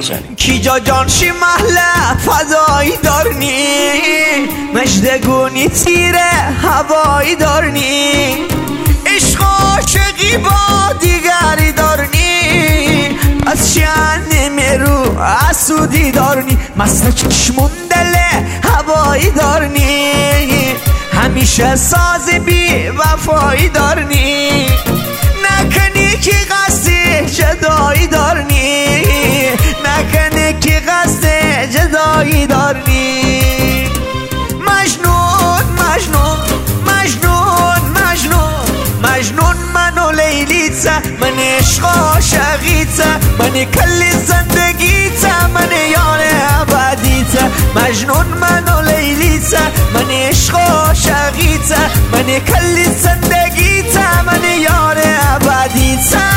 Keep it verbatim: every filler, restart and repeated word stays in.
کی جا جانشی محله فضایی دارنی مجدگونی تیره هوایی دارنی عشق عاشقی با دیگری دارنی از شن مرو اسودی دارنی مثل چشمون دله هوایی دارنی همیشه ساز بی وفایی دارنی نکنی که قصد جدایی دارنی نکنی که قصد جدایی دارنی مجنون مجنون مجنون مجنون مجنون منو لیلیته من عشق عاشقیته من کل زندگیته من یار ابدیته مجنون منو لیلیته من عشق عاشقیته من کل زندگیته من یار ابدیته